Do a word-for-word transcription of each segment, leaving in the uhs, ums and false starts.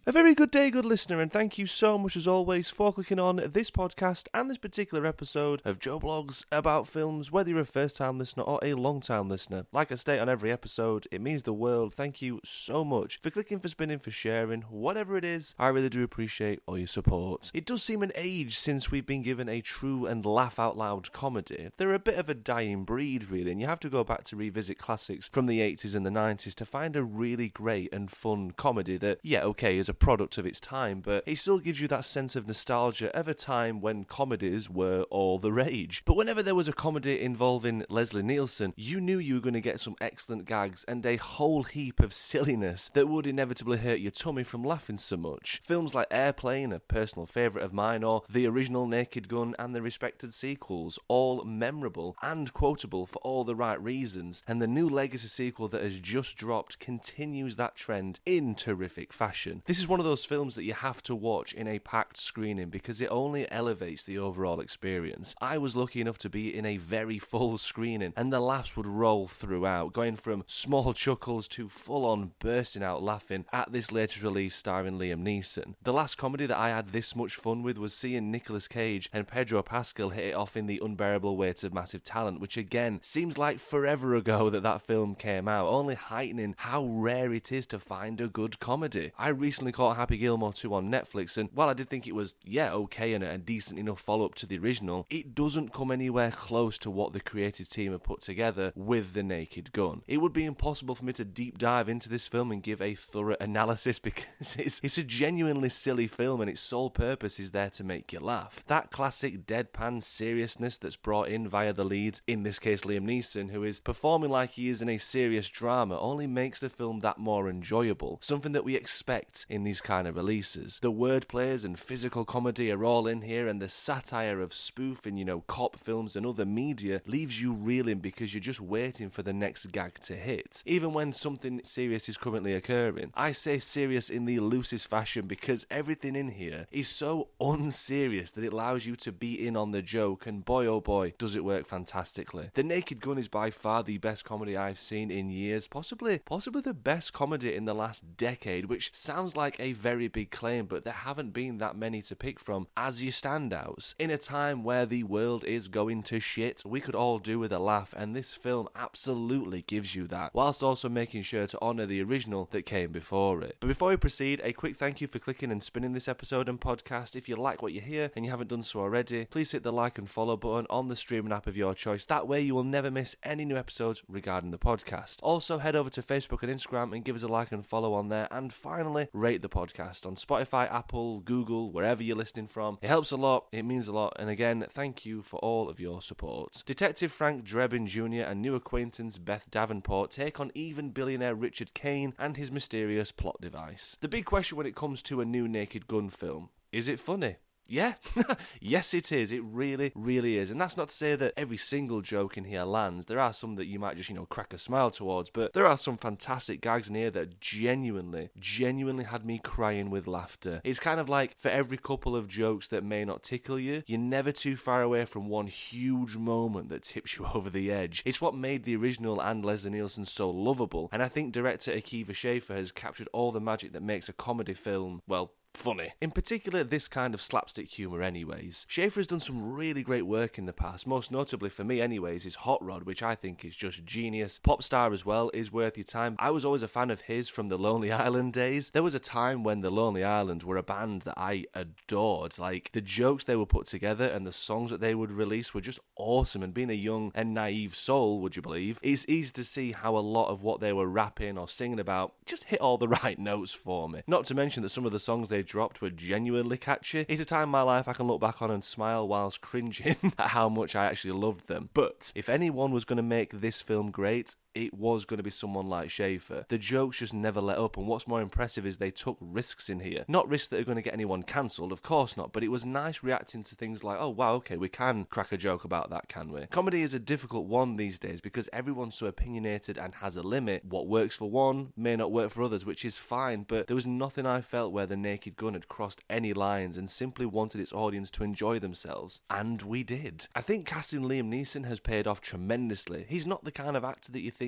A very good day, good listener, and thank you so much as always for clicking on this podcast and this particular episode of Joe Blogs about films, whether you're a first-time listener or a long-time listener. Like I state on every episode, it means the world. Thank you so much for clicking, for spinning, for sharing, whatever it is. I really do appreciate all your support. It does seem an age since we've been given a true and laugh-out-loud comedy. They're a bit of a dying breed, really, and you have to go back to revisit classics from the eighties and the nineties to find a really great and fun comedy that, yeah, okay, is a product of its time, but it still gives you that sense of nostalgia of a time when comedies were all the rage. But whenever there was a comedy involving Leslie Nielsen, you knew you were going to get some excellent gags and a whole heap of silliness that would inevitably hurt your tummy from laughing so much. Films like Airplane, a personal favourite of mine, or the original Naked Gun and the respected sequels, all memorable and quotable for all the right reasons, and the new Legacy sequel that has just dropped continues that trend in terrific fashion. This is one of those films that you have to watch in a packed screening because it only elevates the overall experience. I was lucky enough to be in a very full screening and the laughs would roll throughout, going from small chuckles to full-on bursting out laughing at this latest release starring Liam Neeson. The last comedy that I had this much fun with was seeing Nicolas Cage and Pedro Pascal hit it off in The Unbearable Weight of Massive Talent, which again seems like forever ago that that film came out, only heightening how rare it is to find a good comedy. I recently caught Happy Gilmore two on Netflix, and while I did think it was, yeah, okay and a decent enough follow-up to the original, it doesn't come anywhere close to what the creative team have put together with The Naked Gun. It would be impossible for me to deep dive into this film and give a thorough analysis because it's, it's a genuinely silly film and its sole purpose is there to make you laugh. That classic deadpan seriousness that's brought in via the lead, in this case Liam Neeson, who is performing like he is in a serious drama, only makes the film that more enjoyable, something that we expect in these kind of releases. The wordplays and physical comedy are all in here, and the satire of spoofing, you know, cop films and other media leaves you reeling because you're just waiting for the next gag to hit, even when something serious is currently occurring. I say serious in the loosest fashion because everything in here is so unserious that it allows you to be in on the joke, and boy oh boy does it work fantastically. The Naked Gun is by far the best comedy I've seen in years, possibly possibly the best comedy in the last decade, which sounds like a very big claim, but there haven't been that many to pick from as your standouts. In a time where the world is going to shit, we could all do with a laugh, and this film absolutely gives you that, whilst also making sure to honour the original that came before it. But before we proceed, a quick thank you for clicking and spinning this episode and podcast. If you like what you hear and you haven't done so already, please hit the like and follow button on the streaming app of your choice. That way you will never miss any new episodes regarding the podcast. Also, head over to Facebook and Instagram and give us a like and follow on there, and finally, rate the podcast on Spotify, Apple, Google, wherever you're listening from. It helps a lot, it means a lot, and again, thank you for all of your support. Detective Frank Drebin Junior and new acquaintance Beth Davenport take on even billionaire Richard Kane and his mysterious plot device. The big question when it comes to a new Naked Gun film, is it funny? Yeah, yes it is, it really, really is. And that's not to say that every single joke in here lands. There are some that you might just, you know, crack a smile towards, but there are some fantastic gags in here that genuinely, genuinely had me crying with laughter. It's kind of like, for every couple of jokes that may not tickle you, you're never too far away from one huge moment that tips you over the edge. It's what made the original and Leslie Nielsen so lovable, and I think director Akiva Schaffer has captured all the magic that makes a comedy film, well, funny. In particular, this kind of slapstick humour anyways. Schaffer has done some really great work in the past, most notably for me anyways is Hot Rod, which I think is just genius. Popstar as well is worth your time. I was always a fan of his from the Lonely Island days. There was a time when the Lonely Island were a band that I adored. Like, the jokes they would put together and the songs that they would release were just awesome, and being a young and naive soul, would you believe, it's easy to see how a lot of what they were rapping or singing about just hit all the right notes for me. Not to mention that some of the songs they dropped were genuinely catchy. It's a time in my life I can look back on and smile whilst cringing at how much I actually loved them. But if anyone was going to make this film great, it was going to be someone like Schaffer. The jokes just never let up, and what's more impressive is they took risks in here. Not risks that are going to get anyone cancelled, of course not, but it was nice reacting to things like, oh wow, okay, we can crack a joke about that, can we? Comedy is a difficult one these days because everyone's so opinionated and has a limit. What works for one may not work for others, which is fine, but there was nothing I felt where The Naked Gun had crossed any lines and simply wanted its audience to enjoy themselves, and we did. I think casting Liam Neeson has paid off tremendously. He's not the kind of actor that you think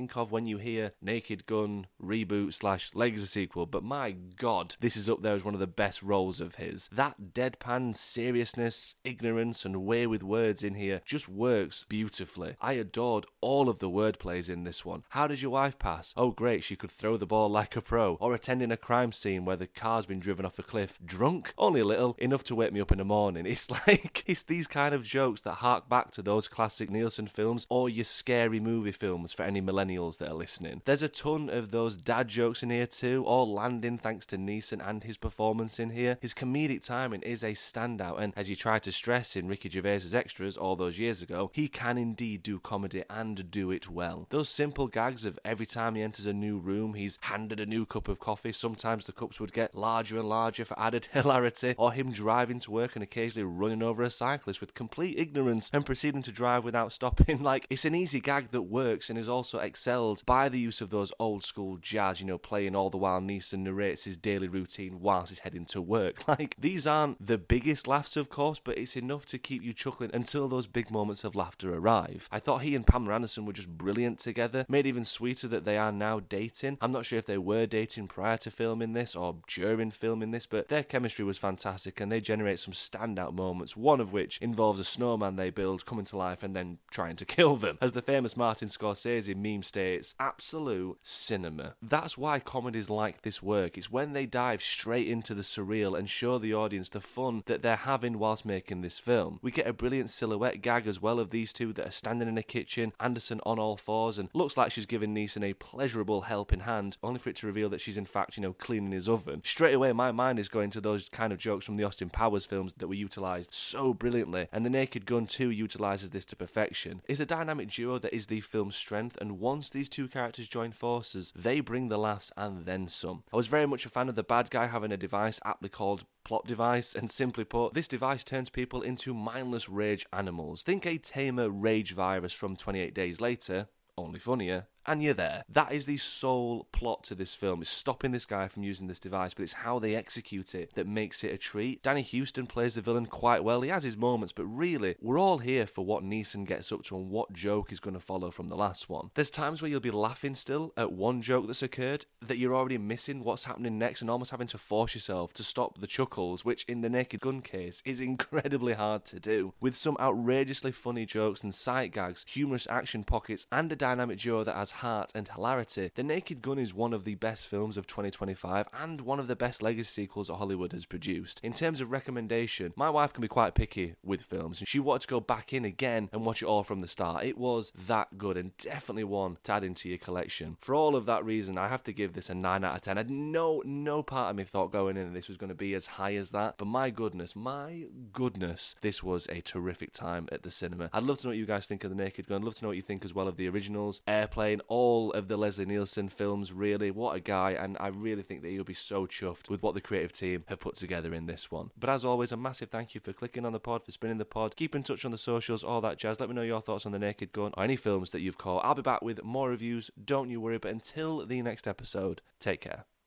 think of when you hear Naked Gun reboot slash Legacy sequel, but my god, this is up there as one of the best roles of his. That deadpan seriousness, ignorance, and way with words in here just works beautifully. I adored all of the wordplays in this one. How did your wife pass? Oh great, she could throw the ball like a pro. Or attending a crime scene where the car's been driven off a cliff. Drunk? Only a little, enough to wake me up in the morning. It's like, it's these kind of jokes that hark back to those classic Nielsen films or your scary movie films for any millennials that are listening. There's a ton of those dad jokes in here too, all landing thanks to Neeson and his performance in here. His comedic timing is a standout, and as he tried to stress in Ricky Gervais's Extras all those years ago, he can indeed do comedy and do it well. Those simple gags of every time he enters a new room, he's handed a new cup of coffee. Sometimes the cups would get larger and larger for added hilarity, or him driving to work and occasionally running over a cyclist with complete ignorance and proceeding to drive without stopping. Like, it's an easy gag that works and is also excelled by the use of those old school jazz, you know, playing all the while Neeson narrates his daily routine whilst he's heading to work. Like, these aren't the biggest laughs, of course, but it's enough to keep you chuckling until those big moments of laughter arrive. I thought he and Pamela Anderson were just brilliant together, made even sweeter that they are now dating. I'm not sure if they were dating prior to filming this or during filming this, but their chemistry was fantastic and they generate some standout moments, one of which involves a snowman they build coming to life and then trying to kill them. As the famous Martin Scorsese meme states, absolute cinema. That's why comedies like this work. It's when they dive straight into the surreal and show the audience the fun that they're having whilst making this film. We get a brilliant silhouette gag as well of these two that are standing in a kitchen, Anderson on all fours, and looks like she's giving Neeson a pleasurable helping hand, only for it to reveal that she's in fact, you know, cleaning his oven. Straight away, my mind is going to those kind of jokes from the Austin Powers films that were utilised so brilliantly, and The Naked Gun two utilises this to perfection. It's a dynamic duo that is the film's strength, and once these two characters join forces, they bring the laughs and then some. I was very much a fan of the bad guy having a device aptly called plot device, and simply put, this device turns people into mindless rage animals. Think a tamer rage virus from twenty-eight days later, only funnier, and you're there. That is the sole plot to this film. It's stopping this guy from using this device, but it's how they execute it that makes it a treat. Danny Huston plays the villain quite well. He has his moments, but really, we're all here for what Neeson gets up to and what joke is going to follow from the last one. There's times where you'll be laughing still at one joke that's occurred, that you're already missing what's happening next and almost having to force yourself to stop the chuckles, which in the Naked Gun case is incredibly hard to do. With some outrageously funny jokes and sight gags, humorous action pockets, and a dynamic duo that has heart and hilarity, The Naked Gun is one of the best films of twenty twenty-five and one of the best legacy sequels that Hollywood has produced. In terms of recommendation, my wife can be quite picky with films, and she wanted to go back in again and watch it all from the start. It was that good and definitely one to add into your collection. For all of that reason, I have to give this a nine out of ten. I had no, no part of me thought going in this was going to be as high as that, but my goodness, my goodness, this was a terrific time at the cinema. I'd love to know what you guys think of The Naked Gun. I'd love to know what you think as well of the originals, Airplane, all of the Leslie Nielsen films, really. What a guy, and I really think that he'll be so chuffed with what the creative team have put together in this one. But as always, a massive thank you for clicking on the pod, for spinning the pod. Keep in touch on the socials, all that jazz. Let me know your thoughts on The Naked Gun or any films that you've caught. I'll be back with more reviews, don't you worry, but until the next episode, take care.